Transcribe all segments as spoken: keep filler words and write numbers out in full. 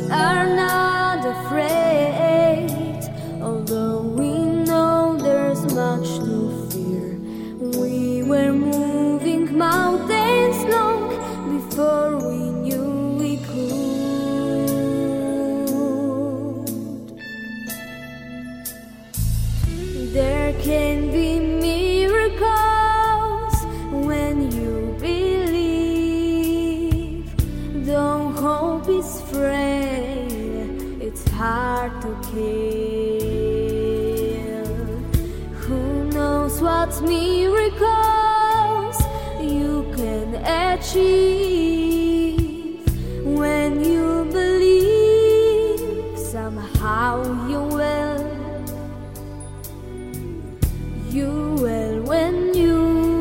are not afraid, although we know there's much to fear. We were moving mountains long before we knew we could. There can be miracles when you believe, though hope is frail, it's hard to kill. Who knows what miracles you can achieve when you believe, somehow you will. You will when you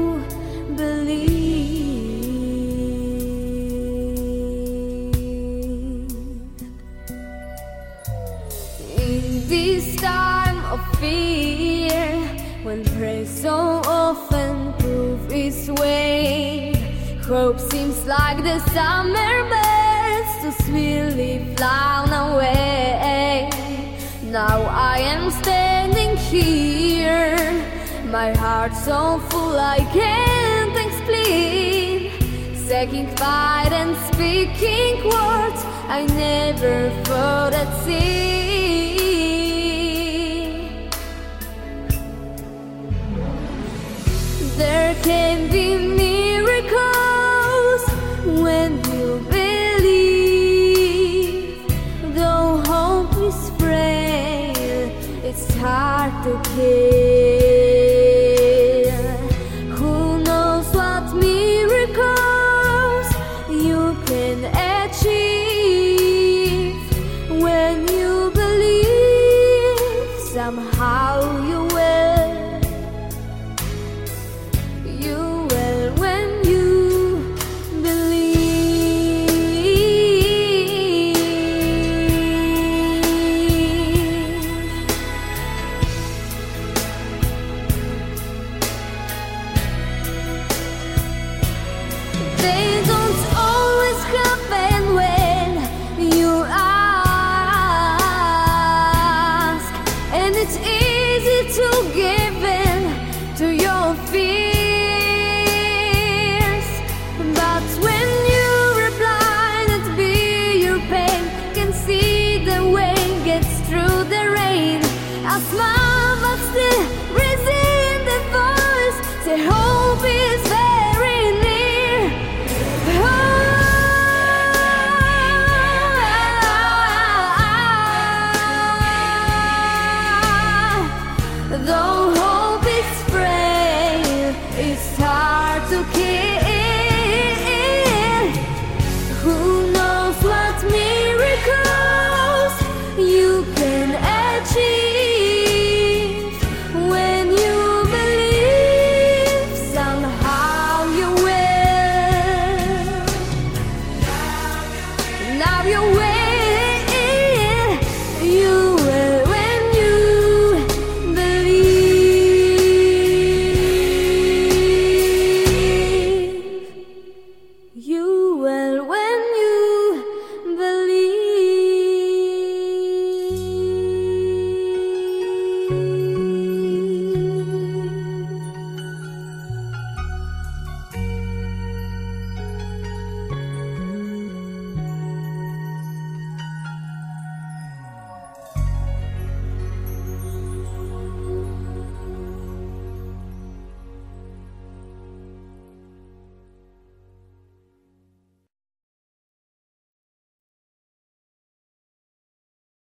believe. In this time of fear, when praise so often proves its way, hope seems like the summer birds to swiftly flown away. Now I am standing here, my heart so full I can't explain, saying fight and speaking words I never thought I'd see.